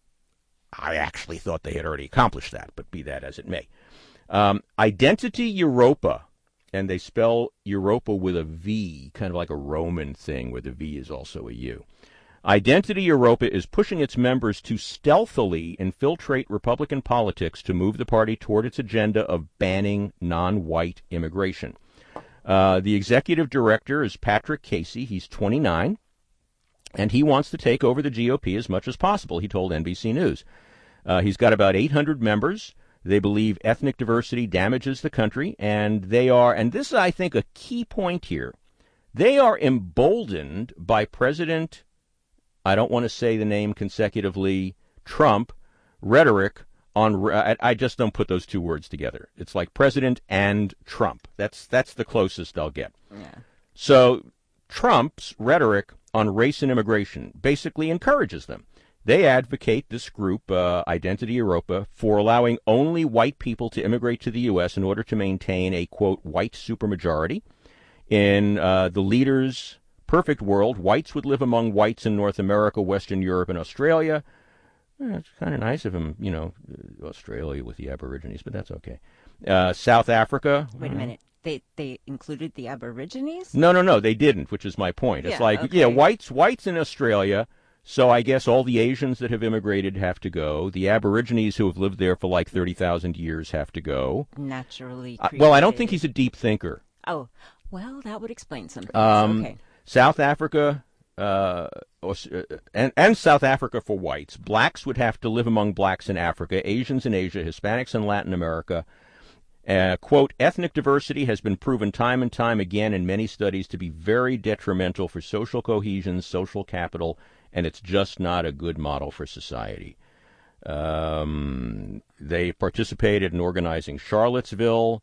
I actually thought they had already accomplished that, but be that as it may. Um, Identity Europa, and they spell Europa with a V, kind of like a Roman thing where the V is also a U. Identity Europa is pushing its members to stealthily infiltrate Republican politics to move the party toward its agenda of banning non-white immigration. Uh, the executive director is Patrick Casey. He's twenty-nine, and he wants to take over the G O P as much as possible, he told N B C News. Uh, he's got about eight hundred members. They believe ethnic diversity damages the country, and they are, and this is, I think, a key point here, they are emboldened by President I don't want to say the name consecutively, Trump, rhetoric on, I, I just don't put those two words together. It's like President and Trump. That's that's the closest I'll get. Yeah. So Trump's rhetoric on race and immigration basically encourages them. They advocate, this group, uh, Identity Europa, for allowing only white people to immigrate to the U S in order to maintain a, quote, white supermajority. In uh, the leaders' perfect world, whites would live among whites in North America, Western Europe, and Australia. Eh, it's kind of nice of them, you know, Australia with the Aborigines, but that's okay. Uh, South Africa. Wait a minute. They they included the Aborigines? No, no, no, they didn't, which is my point. It's yeah, like, okay. yeah, whites, whites in Australia, so I guess all the Asians that have immigrated have to go. The Aborigines who have lived there for like thirty thousand years have to go. Naturally uh, Well, I don't think he's a deep thinker. Oh, well, that would explain something. Um, okay. South Africa, uh, and, and South Africa for whites. Blacks would have to live among blacks in Africa, Asians in Asia, Hispanics in Latin America. Uh, quote, ethnic diversity has been proven time and time again in many studies to be very detrimental for social cohesion, social capital, and it's just not a good model for society. Um, they participated in organizing Charlottesville.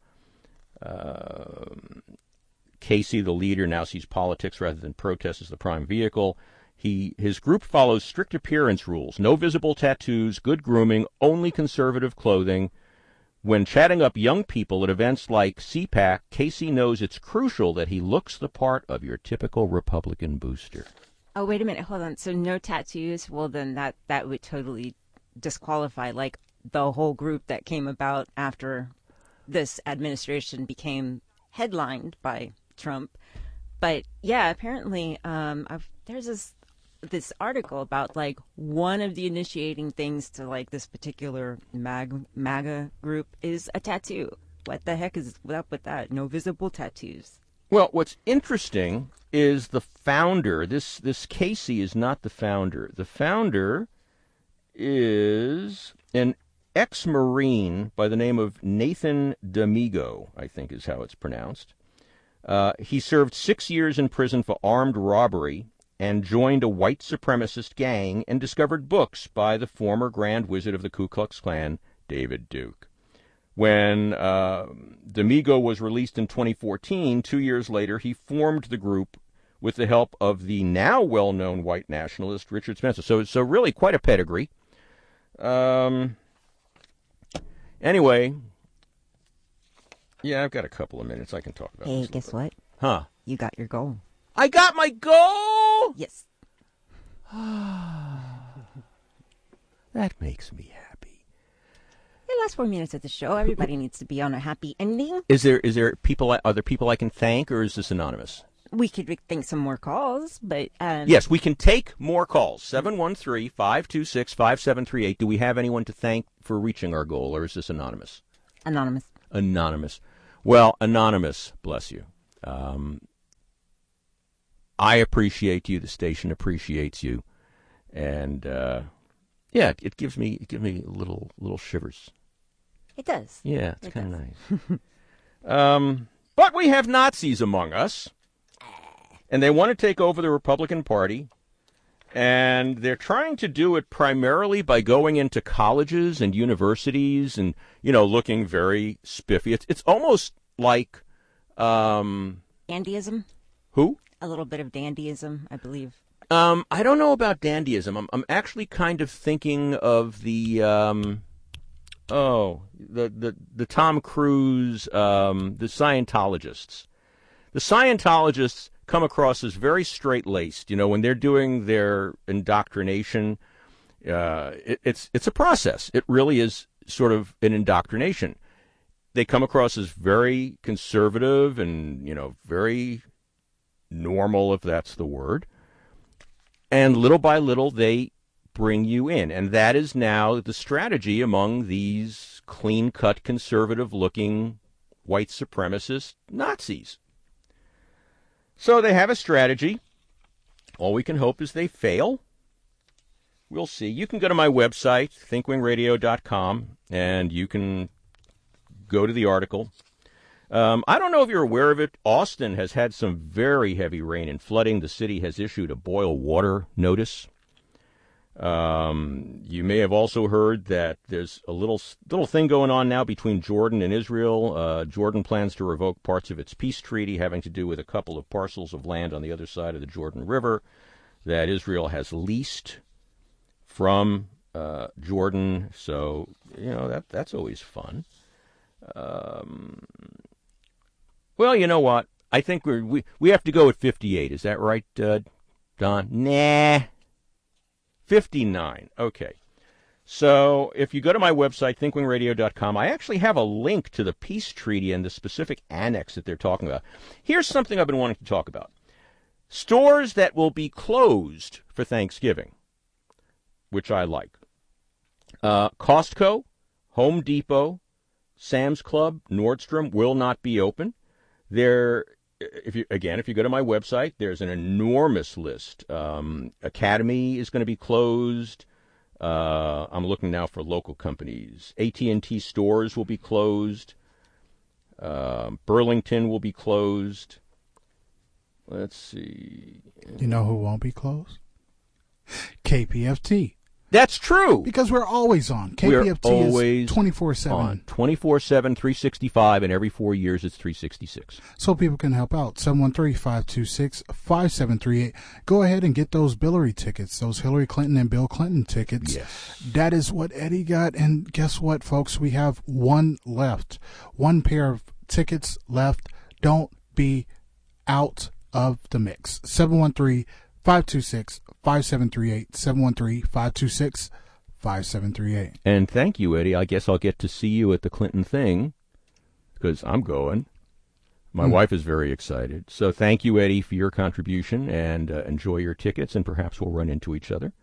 Uh, Casey, the leader, now sees politics rather than protests as the prime vehicle. He his group follows strict appearance rules: no visible tattoos, good grooming, only conservative clothing. When chatting up young people at events like C PAC, Casey knows it's crucial that he looks the part of your typical Republican booster. Oh, wait a minute, hold on. So no tattoos? Well, then that that would totally disqualify like the whole group that came about after this administration became headlined by Trump. But yeah, apparently um I've, there's this this article about like one of the initiating things to like this particular mag, MAGA group is a tattoo. What the heck is up with that? No visible tattoos. Well, what's interesting is the founder. This this Casey is not the founder. The founder is an ex-Marine by the name of Nathan D'Amigo, I think is how it's pronounced. Uh, he served six years in prison for armed robbery and joined a white supremacist gang and discovered books by the former Grand Wizard of the Ku Klux Klan, David Duke. When uh, D'Amigo was released in twenty fourteen, two years later, he formed the group with the help of the now well-known white nationalist Richard Spencer. So, so really quite a pedigree. Um. Anyway, yeah, I've got a couple of minutes. I can talk about Hey, this. guess what? Huh? You got your goal. I got my goal! Yes. That makes me happy. The last four minutes of the show, everybody needs to be on a happy ending. Is there is there people, I- are there people I can thank, or is this anonymous? We could think some more calls, but... Um, Yes, we can take more calls. seven one three, five two six, five seven three eight. Do we have anyone to thank for reaching our goal, or is this anonymous? Anonymous. Anonymous. Well, anonymous, bless you. Um, I appreciate you. The station appreciates you. And, uh, yeah, it gives me it gives me little little shivers. It does. Yeah, it's It kind of nice. um, but we have Nazis among us, and they want to take over the Republican Party, and they're trying to do it primarily by going into colleges and universities and, you know, looking very spiffy. It's, it's almost like... Um, Dandyism? who? A little bit of dandyism, I believe. Um, I don't know about dandyism. I'm, I'm actually kind of thinking of the... Um, Oh, the, the, the Tom Cruise, um, the Scientologists. The Scientologists come across as very straight-laced. You know, when they're doing their indoctrination, uh, it, it's it's a process. It really is sort of an indoctrination. They come across as very conservative and, you know, very normal, if that's the word. And little by little, they bring you in. And that is now the strategy among these clean-cut, conservative-looking white supremacist Nazis. So they have a strategy. All we can hope is they fail. We'll see. You can go to my website, think wing radio dot com, and you can go to the article. Um, I don't know if you're aware of it. Austin has had some very heavy rain and flooding. The city has issued a boil water notice. Um, you may have also heard that there's a little little thing going on now between Jordan and Israel. Uh, Jordan plans to revoke parts of its peace treaty having to do with a couple of parcels of land on the other side of the Jordan River that Israel has leased from uh, Jordan. So, you know, that that's always fun. Um, well, you know what? I think we're, we we have to go at fifty-eight. Is that right, uh, Don? Nah. fifty-nine. Okay. So if you go to my website, think wing radio dot com, I actually have a link to the peace treaty and the specific annex that they're talking about. Here's something I've been wanting to talk about. Stores that will be closed for Thanksgiving, which I like. Uh, Costco, Home Depot, Sam's Club, Nordstrom will not be open. There, if you again, if you go to my website, there's an enormous list. Um, Academy is going to be closed. Uh, I'm looking now for local companies. A T and T stores will be closed. Uh, Burlington will be closed. Let's see. You know who won't be closed? K P F T. That's true. Because we're always on. K P F T we're always is twenty-four seven. On. twenty-four seven, three sixty-five, and every four years it's three sixty-six. So people can help out. seven one three, five two six, five seven three eight. Go ahead and get those Billary tickets, those Hillary Clinton and Bill Clinton tickets. Yes. That is what Eddie got. And guess what, folks? We have one left. One pair of tickets left. Don't be out of the mix. seven one three, five two six, five seven three eight. seven one three, five two six, five seven three eight. And thank you, Eddie. I guess I'll get to see you at the Clinton thing because I'm going. My mm. wife is very excited. So thank you, Eddie, for your contribution, and uh, enjoy your tickets, and perhaps we'll run into each other.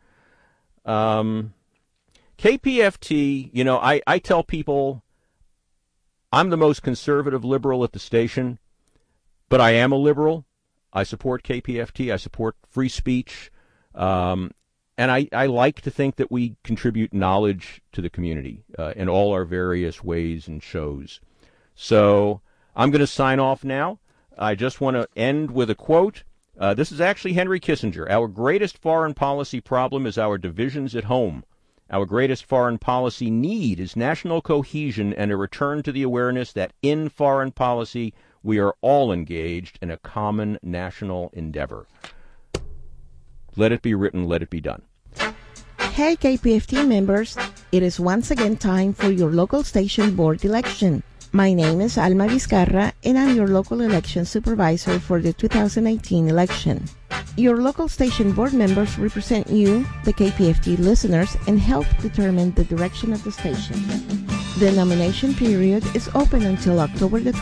Um, K P F T, you know, I, I tell people I'm the most conservative liberal at the station, but I am a liberal. I support K P F T. I support free speech. Um, and I, I like to think that we contribute knowledge to the community uh, in all our various ways and shows. So I'm going to sign off now. I just want to end with a quote. Uh, this is actually Henry Kissinger. Our greatest foreign policy problem is our divisions at home. Our greatest foreign policy need is national cohesion and a return to the awareness that in foreign policy we are all engaged in a common national endeavor. Let it be written, let it be done. Hey, K P F T members, It is once again time for your local station board election. My name is Alma Vizcarra, and I'm your local election supervisor for the two thousand eighteen election. Your local station board members represent you, the K P F T listeners, and help determine the direction of the station. The nomination period is open until October the